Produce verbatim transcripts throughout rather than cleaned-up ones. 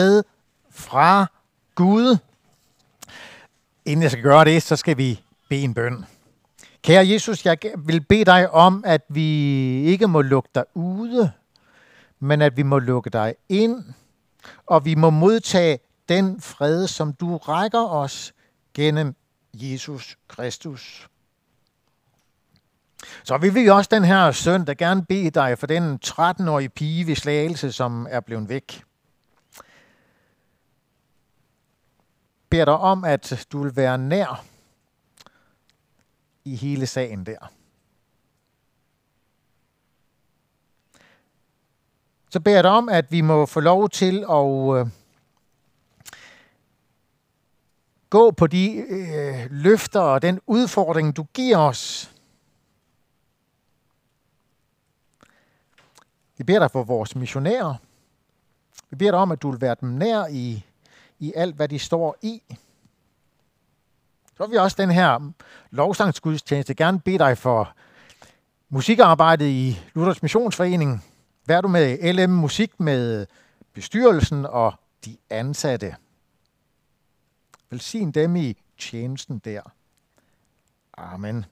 fred fra Gud. Inden jeg skal gøre det, så skal vi bede en bøn. Kære Jesus, jeg vil bede dig om, at vi ikke må lukke dig ude, men at vi må lukke dig ind, og vi må modtage den fred, som du rækker os gennem Jesus Kristus. Så vil vi også den her søndag gerne bede dig for den tretten-årige pige ved Slagelse, som er blevet væk. Beder dig om, at du vil være nær i hele sagen der. Så beder jeg dig om, at vi må få lov til at øh, gå på de øh, løfter og den udfordring, du giver os. Vi beder dig for vores missionærer. Vi beder dig om, at du vil være dem nær i, i alt, hvad de står i. Så vil vi også den her lovsangsgudstjeneste gerne bede dig for musikarbejdet i Luthers Missionsforening. Vær du med L M Musik, med bestyrelsen og de ansatte. Velsign dem i tjenesten der. Amen.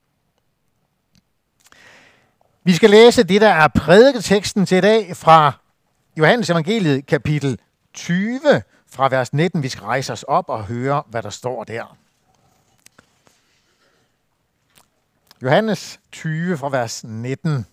Vi skal læse det, der er prædiketeksten til i dag fra Johannes Evangeliet, kapitel tyve, fra vers nitten. Vi skal rejse os op og høre, hvad der står der. Johannes tyve fra vers nitten.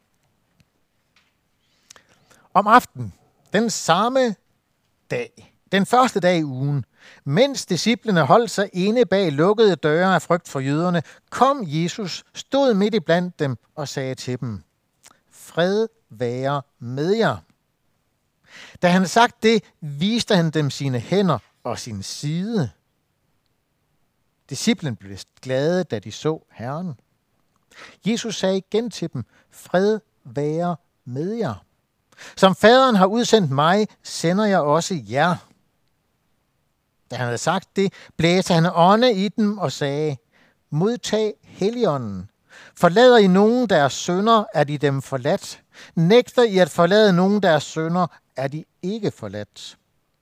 Om aftenen, den samme dag, den første dag i ugen, mens disciplene holdt sig inde bag lukkede døre af frygt for jøderne, kom Jesus, stod midt i blandt dem og sagde til dem: Fred være med jer. Da han sagt det, viste han dem sine hænder og sin side. Disciplene blev glade, da de så Herren. Jesus sagde igen til dem: Fred være med jer. Som faderen har udsendt mig, sender jeg også jer. Da han havde sagt det, blæste han ånde i dem og sagde: Modtag Helligånden. Forlader I nogen deres synder, er de dem forladt. Nægter I at forlade nogen deres synder, er de ikke forladt.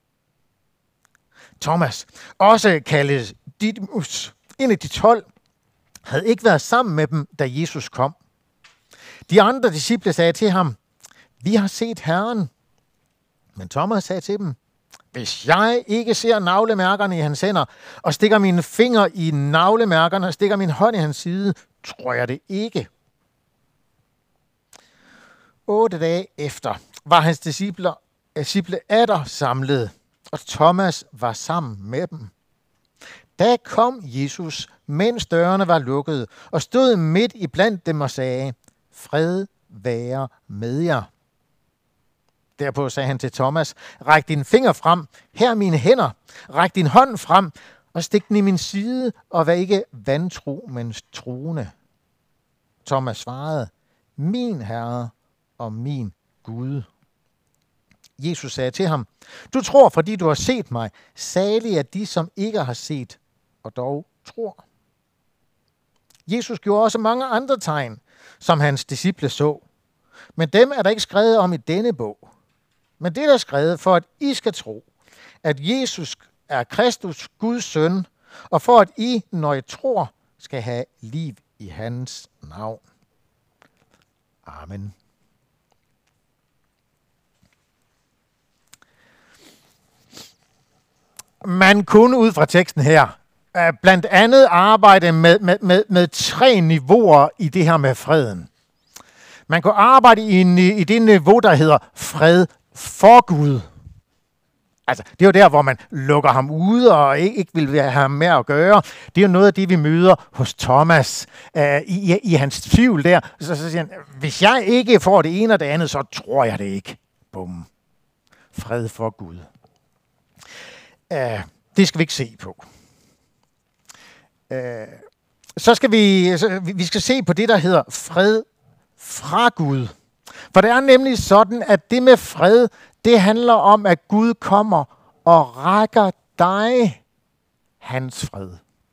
Thomas, også kaldet Didymus, en af de tolv, havde ikke været sammen med dem, da Jesus kom. De andre disciple sagde til ham: Vi har set Herren. Men Thomas sagde til dem: Hvis jeg ikke ser navlemærkerne i hans hænder, og stikker mine fingre i navlemærkerne, og stikker min hånd i hans side, tror jeg det ikke. Otte dage efter var hans disciple, disciple atter samlet, og Thomas var sammen med dem. Da kom Jesus, mens dørene var lukkede, og stod midt i blandt dem og sagde: Fred være med jer. Derpå sagde han til Thomas: Ræk din finger frem, her er mine hænder. Ræk din hånd frem, og stik den i min side, og vær ikke vantro, men troende. Thomas svarede: Min Herre og min Gud. Jesus sagde til ham: Du tror, fordi du har set mig. Salige er de, som ikke har set, og dog tror. Jesus gjorde også mange andre tegn, som hans disciple så. Men dem er der ikke skrevet om i denne bog. Men det er der skrevet for, at I skal tro, at Jesus er Kristus, Guds søn, og for at I, når I tror, skal have liv i hans navn. Amen. Man kunne ud fra teksten her blandt andet arbejde med, med, med, med tre niveauer i det her med freden. Man kunne arbejde i, en, i det niveau, der hedder fred for Gud. Altså, det er jo der, hvor man lukker ham ude og ikke, ikke vil have ham med at gøre. Det er jo noget af det, vi møder hos Thomas øh, i, i hans tvivl der. Så, så siger han: Hvis jeg ikke får det ene og det andet, så tror jeg det ikke. Bum. Fred for Gud. Uh, det skal vi ikke se på. Uh, så skal vi, så vi skal se på det, der hedder fred fra Gud. For det er nemlig sådan, at det med fred, det handler om, at Gud kommer og rækker dig hans fred.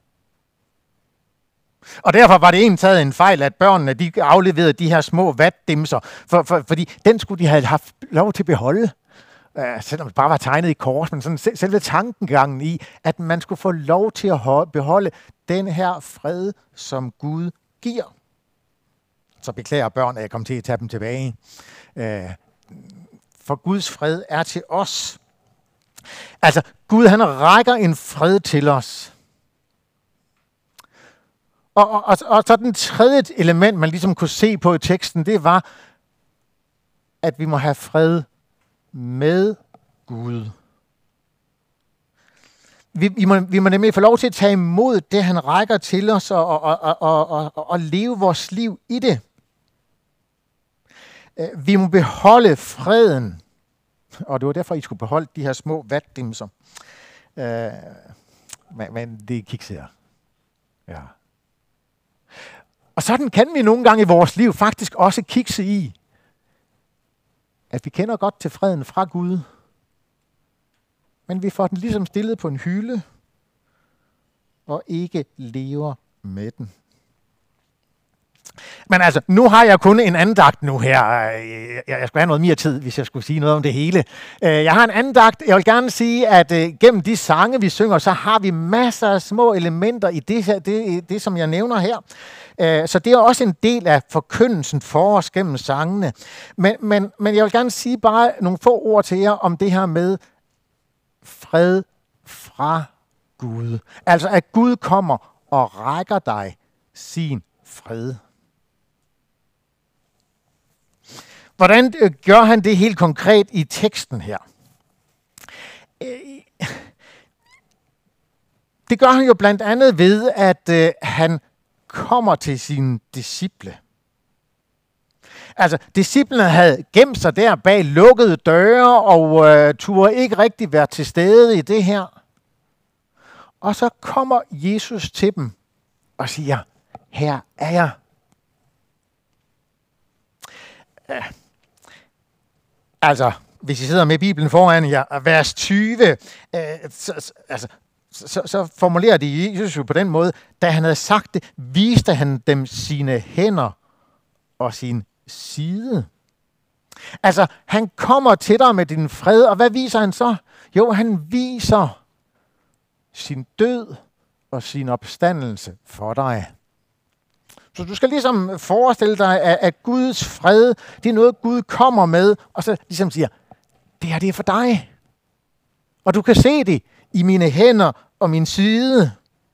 Og derfor var det egentlig taget en fejl, at børnene de afleverede de her små vatdimser, for, for, fordi den skulle de have haft lov til at beholde. øh, selvom det bare var tegnet i kors, men sådan selve tankengangen i, at man skulle få lov til at beholde den her fred, som Gud giver. Så beklager børn, at jeg kom til at tage dem tilbage. Øh, for Guds fred er til os. Altså, Gud han rækker en fred til os. Og, og, og, og så den tredje element, man ligesom kunne se på i teksten, det var, at vi må have fred med Gud. Vi, vi, må, vi må nemlig få lov til at tage imod det, han rækker til os, og, og, og, og, og, og leve vores liv i det. Vi må beholde freden. Og det var derfor, I skulle beholde de her små vatdimser. Øh, men, men det er kikser. Ja. Og sådan kan vi nogle gange i vores liv faktisk også kikse i, at vi kender godt til freden fra Gud, men vi får den ligesom stillet på en hylde, og ikke lever med den. Men altså, nu har jeg kun en andagt nu her. Jeg skulle have noget mere tid, hvis jeg skulle sige noget om det hele. Jeg har en andagt. Jeg vil gerne sige, at gennem de sange, vi synger, så har vi masser af små elementer i det, her, det, det som jeg nævner her. Så det er også en del af forkyndelsen for os gennem sangene. Men, men, men jeg vil gerne sige bare nogle få ord til jer om det her med fred fra Gud. Altså, at Gud kommer og rækker dig sin fred. Hvordan gør han det helt konkret i teksten her? Det gør han jo blandt andet ved, at øh, han kommer til sine disciple. Altså, disciplene havde gemt sig der bag lukkede døre, og øh, turde ikke rigtig være til stede i det her. Og så kommer Jesus til dem og siger, her er jeg. Ja. Altså, hvis I sidder med Bibelen foran jer, vers tyve, øh, så, altså, så, så formulerer det Jesus jo på den måde, da han havde sagt det, viste han dem sine hænder og sin side. Altså, han kommer til dig med din fred, og hvad viser han så? Jo, han viser sin død og sin opstandelse for dig. Så du skal ligesom forestille dig, at, at Guds fred, det er noget, Gud kommer med, og så ligesom siger, det her det er for dig. Og du kan se det i mine hænder og min side.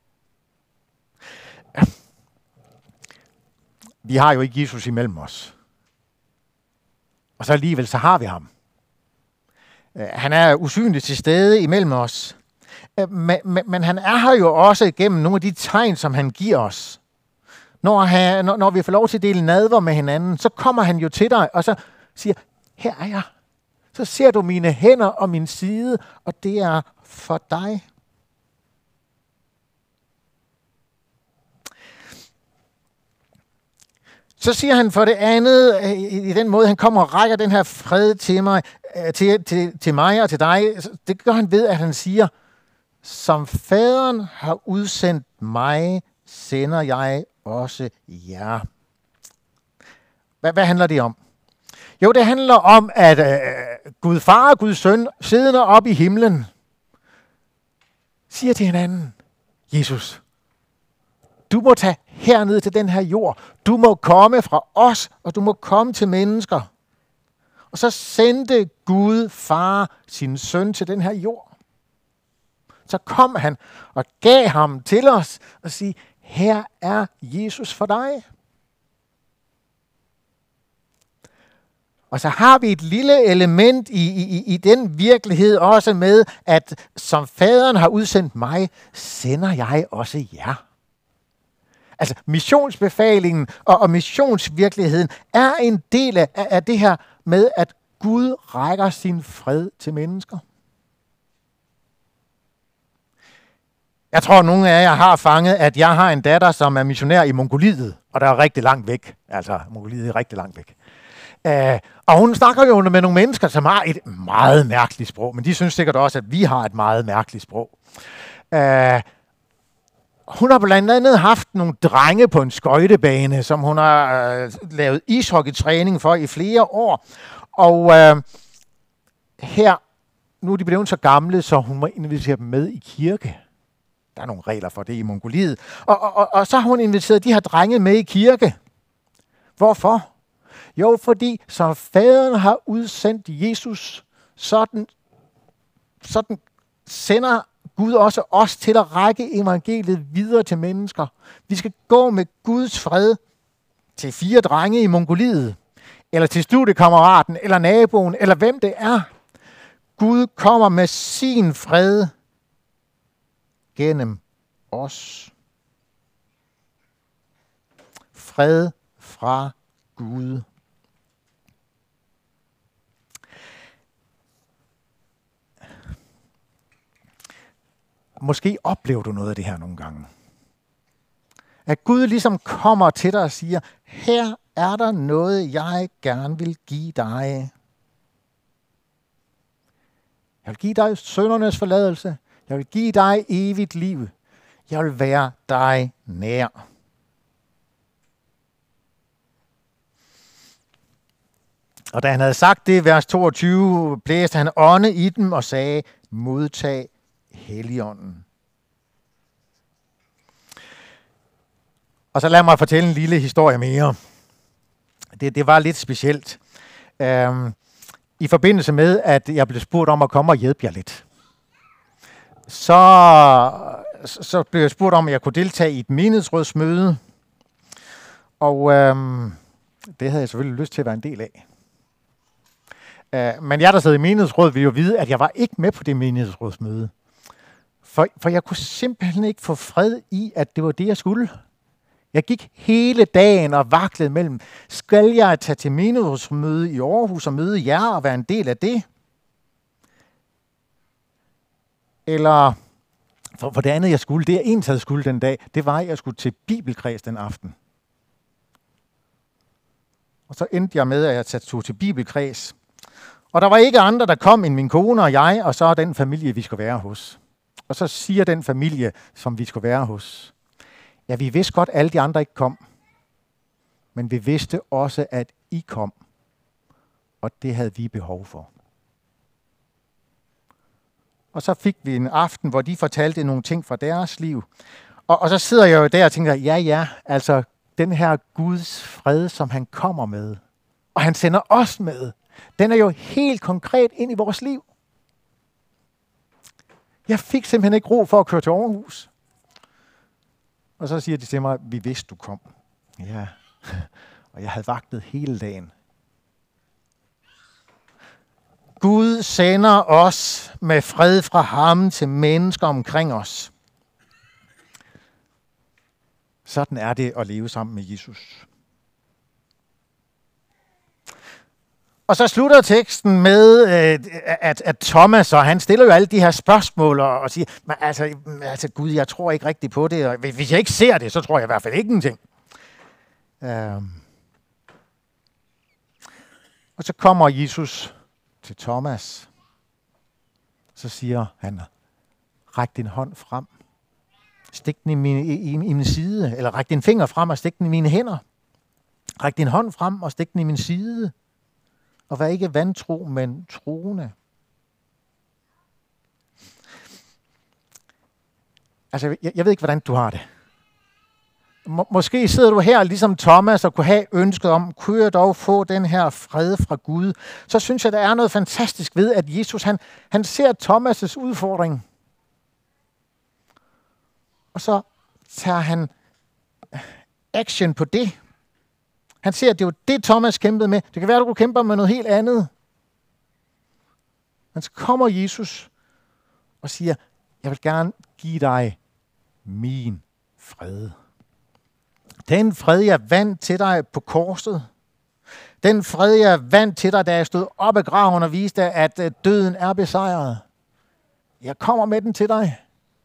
Vi har jo ikke Jesus imellem os. Og så alligevel, så har vi ham. Han er usynligt til stede imellem os. Men, men, men han er her jo også gennem nogle af de tegn, som han giver os. Når, han, når, når vi får lov til at dele nadver med hinanden, så kommer han jo til dig, og så siger, her er jeg. Så ser du mine hænder og min side, og det er for dig. Så siger han for det andet, i den måde, han kommer og rækker den her fred til mig, til, til, til mig og til dig, det gør han ved, at han siger, som faderen har udsendt mig, sender jeg også jer. Hvad, hvad handler det om? Jo, det handler om, at øh, Gud far og Guds søn, siddende op i himlen, siger til hinanden, Jesus, du må tage herned til den her jord. Du må komme fra os, og du må komme til mennesker. Og så sendte Gud far sin søn til den her jord. Så kom han og gav ham til os og sige, her er Jesus for dig. Og så har vi et lille element i, i, i den virkelighed også med, at som faderen har udsendt mig, sender jeg også jer. Altså missionsbefalingen og, og missionsvirkeligheden er en del af, af det her med, at Gud rækker sin fred til mennesker. Jeg tror, at nogle af jer har fanget, at jeg har en datter, som er missionær i Mongoliet, og der er rigtig langt væk. Altså, Mongoliet er rigtig langt væk. Uh, og hun snakker jo med nogle mennesker, som har et meget mærkeligt sprog, men de synes sikkert også, at vi har et meget mærkeligt sprog. Uh, hun har blandt andet haft nogle drenge på en skøjtebane, som hun har uh, lavet ishockeytræning for i flere år. Og uh, her nu er de blevet så gamle, så hun må invitere dem med i kirke. Der er nogle regler for det i Mongoliet. Og, og, og, og så har hun inviteret de her drenge med i kirke. Hvorfor? Jo, fordi så faderen har udsendt Jesus, sådan, sådan sender Gud også os til at række evangeliet videre til mennesker. Vi skal gå med Guds fred til fire drenge i Mongoliet, eller til studiekammeraten, eller naboen, eller hvem det er. Gud kommer med sin fred gennem os. Fred fra Gud. Måske oplever du noget af det her nogle gange. At Gud ligesom kommer til dig og siger, her er der noget, jeg gerne vil give dig. Jeg vil give dig syndernes forladelse. Jeg vil give dig evigt liv. Jeg vil være dig nær. Og da han havde sagt det, vers toogtyve, blæste han ånde i dem og sagde, modtag Helligånden. Og så lad mig fortælle en lille historie mere. Det, det var lidt specielt. Um, I forbindelse med, at jeg blev spurgt om at komme og hjælpe jer lidt. Så, så blev jeg spurgt om, at jeg kunne deltage i et menighedsrådsmøde. Og um, det havde jeg selvfølgelig lyst til at være en del af. Uh, men jeg, der sad i menighedsråd, ville jo vide, at jeg var ikke med på det menighedsrådsmøde. For, for jeg kunne simpelthen ikke få fred i, at det var det, jeg skulle. Jeg gik hele dagen og vaklede mellem, skal jeg tage til menighedsrådsmøde i Aarhus og møde jer og være en del af det? Eller, for, for det andet, jeg skulle, det jeg egentlig havde skulle den dag, det var, at jeg skulle til bibelkreds den aften. Og så endte jeg med, at jeg tog til bibelkreds. Og der var ikke andre, der kom end min kone og jeg, og så den familie, vi skulle være hos. Og så siger den familie, som vi skulle være hos, ja, vi vidste godt, at alle de andre ikke kom. Men vi vidste også, at I kom. Og det havde vi behov for. Og så fik vi en aften, hvor de fortalte nogle ting fra deres liv. Og, og så sidder jeg jo der og tænker, ja, ja, altså den her Guds fred, som han kommer med, og han sender os med, den er jo helt konkret ind i vores liv. Jeg fik simpelthen ikke ro for at køre til Aarhus. Og så siger de til mig, vi vidste, du kom. Ja, og jeg havde vagtet hele dagen. Gud sender os med fred fra ham til mennesker omkring os. Sådan er det at leve sammen med Jesus. Og så slutter teksten med, at, at Thomas, og han stiller jo alle de her spørgsmål og, og siger, men altså, altså Gud, jeg tror ikke rigtigt på det, og hvis jeg ikke ser det, så tror jeg i hvert fald ikke ingenting. Um. Og så kommer Jesus til Thomas. Så siger han, ræk din hånd frem. Stik den i min, i, i min side, eller ræk din finger frem og stik den i mine hænder. Ræk din hånd frem og stik den i min side. Og vær ikke vantro, men troende. Altså, jeg, jeg ved ikke, hvordan du har det. Må, måske sidder du her ligesom Thomas og kunne have ønsket om, kunne jeg dog få den her fred fra Gud? Så synes jeg, der er noget fantastisk ved, at Jesus han, han ser Thomas' udfordring. Og så tager han action på det. Han ser, at det var det, Thomas kæmpede med. Det kan være, at du kæmper med noget helt andet. Men så kommer Jesus og siger, jeg vil gerne give dig min fred. Den fred, jeg vandt til dig på korset. Den fred, jeg vandt til dig, da jeg stod op af graven og viste, at døden er besejret. Jeg kommer med den til dig.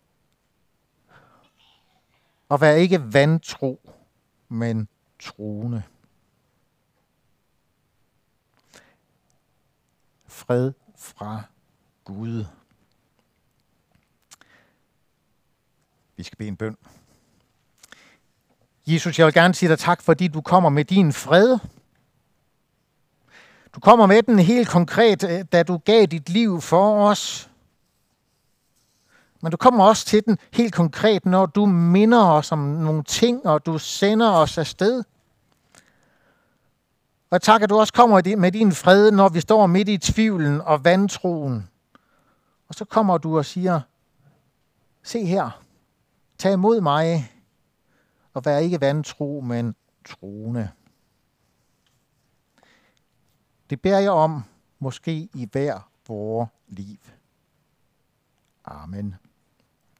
Og vær ikke vantro, men troende. Fred fra Gud. Vi skal bede en bøn. Jesus, jeg vil gerne sige dig tak, fordi du kommer med din fred. Du kommer med den helt konkret, da du gav dit liv for os. Men du kommer også til den helt konkret, når du minder os om nogle ting, og du sender os afsted. Og tak, at du også kommer med din fred, når vi står midt i tvivlen og vantroen. Og så kommer du og siger, se her, tag imod mig, og vær ikke vantro, men troende. Det beder jeg om, måske i hver vores liv. Amen.